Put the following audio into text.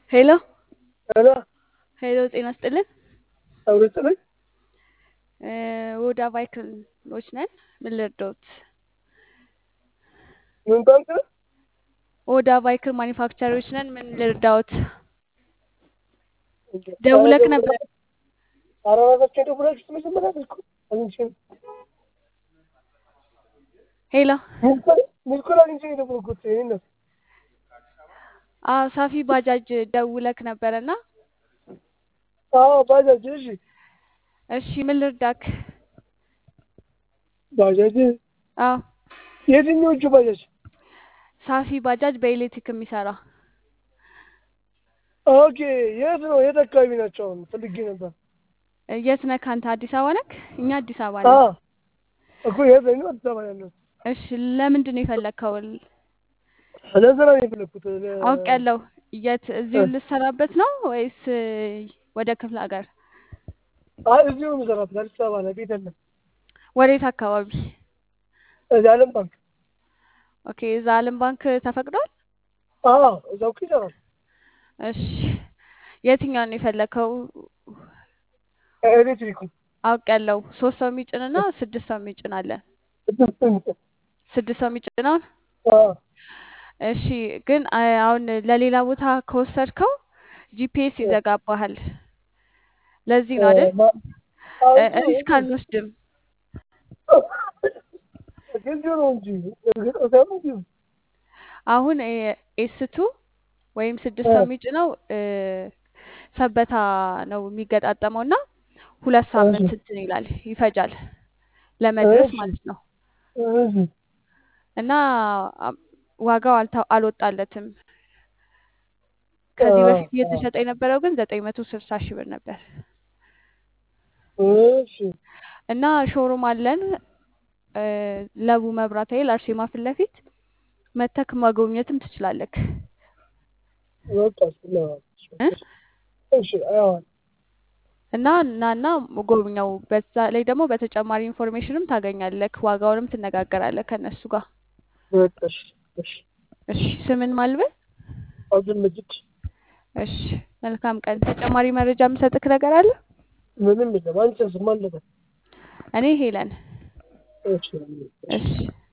ሄሎ ሄሎ ሄሎ፣ ጤና ይስጥልን። አውርተኝ ወደ ቫይክሎች ነን። ምን ልርዳዎት? ምን ባንክ ወደ ቫይክል ማኒፋክቸሮች ነን። ምን ልርዳዎት? እንዴ ደውለክ ነበር። አራራቸው ደውላችሁ ተመሰመራችሁ አንቺ ሄሎ ሚልኮላ አንቺ ደውልኩት ነው ሳፊ ባጃጅ ደውለክ ነበረና፣ አዎ ባጃጅ እሺ እሺ ምን ልርዳክ? ባጃጅ አዎ የትኞቹ ባጃጅ? ሳፊ ባጃጅ በኤሌክትሪክ የሚሰራ። ኦኬ የት ነው? የት አካባቢ ናቸው? አሁን ፈልጌ ነበር። የት ነህ አንተ? አዲስ አበባ ነክ? እኛ አዲስ አበባ ነን። እኮ የት ነው? አዲስ አበባ ያለው። እሺ ለምንድን ነው የፈለከው? ለስራ ነው የፈለኩት። አውቄያለሁ። የት? እዚሁ ልትሰራበት ነው ወይስ ወደ ክፍለ ሀገር? አይ እዚሁ ነው የምሰራበት። አዲስ አበባ ላይ ቤት አለ። ወዴት አካባቢ? እዚህ ዓለም ባንክ። ኦኬ እዛ ዓለም ባንክ ተፈቅዷል? አዎ እዛው ይሰራል። እሺ የትኛውን ነው የፈለከው? ኤሌክትሪኩ አውቄያለሁ። 3 ሰው የሚጭንና 6 ሰው የሚጭን አለ። 6 ሰው የሚጭነው? እሺ ግን አሁን ለሌላ ቦታ ከወሰድከው ጂፒኤስ ይዘጋባሃል። ለዚህ ነው አይደል? ሪስክ አንወስድም። አሁን ኤስቱ ወይም 6 ሰው የሚጭነው ሰበታ ነው የሚገጣጠመው እና 2 ሳምንት እንትን ይላል ይፈጃል ለመድረስ ማለት ነው። እና ዋጋው አልወጣለትም። ከዚህ በፊት እየተሸጠ የነበረው ግን 960 ሺህ ብር ነበር። እና ሾሩም አለን ለቡ መብራት ኃይል አርሴማ ፊት ለፊት መተክ ማጎብኘትም ትችላለህ። እና ናና ጎብኘው። በዛ ላይ ደግሞ በተጨማሪ ኢንፎርሜሽንም ታገኛለህ። ዋጋውንም ትነጋገራለህ ከነሱ ጋር። እሺ ስምን ማልበል? አብዱል መጂድ። እሺ መልካም ቀን። ተጨማሪ መረጃ የምሰጥክ ነገር አለ? ምንም የለም። አንቺ ስም አለበት? እኔ ሄለን። እሺ እሺ